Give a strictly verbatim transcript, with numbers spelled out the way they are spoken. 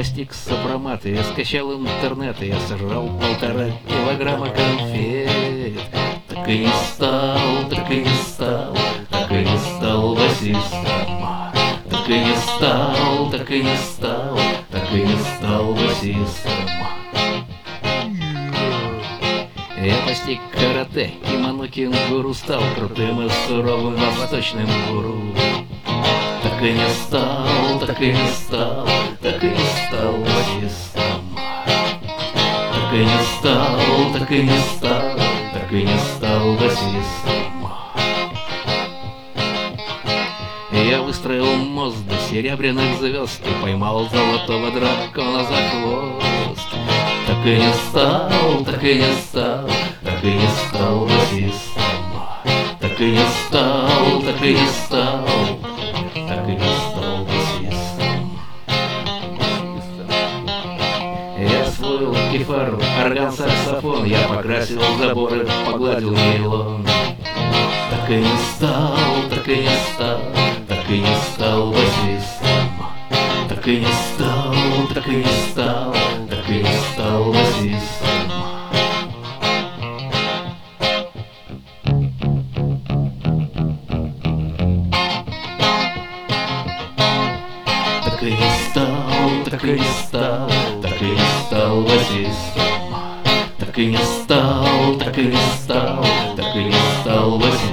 постиг сопромат, я скачал интернет, я сожрал полтора килограмма конфет. Так и не стал, так и не стал, так и не стал басистом. Так и не стал, так и не стал, так и не стал басистом. Я постиг карате, кимоно кенгуру, стал крутым и суровым восточным гуру. Так и не стал, так и не стал, так и не стал басистом. Так и не стал, так и не стал, так и не стал басистом. Я выстроил мост до серебряных звезд и поймал золотого дракона за хвост. Так и не стал, так и не стал, так и не стал басистом. Так и не стал, так и не стал, так и не стал басистом. Я освоил кефар, орган, саксофон, я покрасил заборы, погладил нейлон. Так и не стал, так и не стал, так и не стал басистом. Так и не стал, так и не стал, так и не стал басистом. Так и не стал, так и не стал, так и не стал басистом. Так и не стал, так и не стал, так и не стал басистом.